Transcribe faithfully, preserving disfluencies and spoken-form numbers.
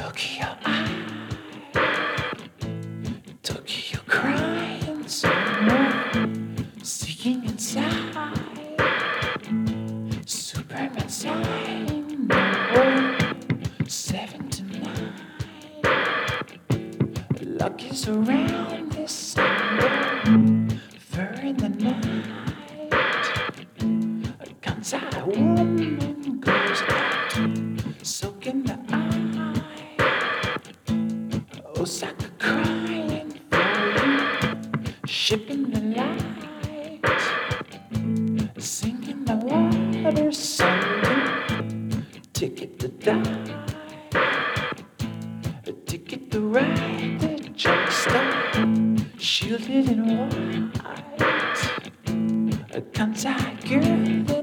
Tokyo Eye, Tokyo crying somewhere, seeking inside. Superman sign, no, seven to nine. Luck is around this summer, fur in the night. A gun's-eye woman goes out, soaking the eye. Osaka crying for you, shipping the light, singing the water, singing, ticket to die, a ticket to ride the drugstore, shielded in white, a gun's-eye girl.